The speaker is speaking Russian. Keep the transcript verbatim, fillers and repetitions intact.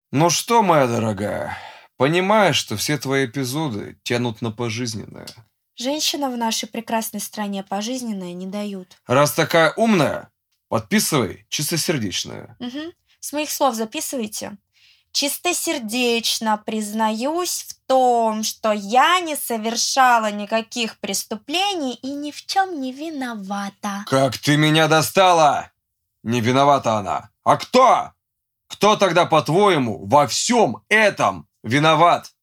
Ну что, моя дорогая, понимаешь, что все твои эпизоды тянут на пожизненное. Женщинам в нашей прекрасной стране пожизненное не дают. Раз такая умная, подписывай чистосердечную. Угу. С моих слов записывайте. Чистосердечно признаюсь в том, что я не совершала никаких преступлений и ни в чем не виновата. Как ты меня достала! Не виновата она. А кто? Кто тогда, по-твоему, во всем этом виноват?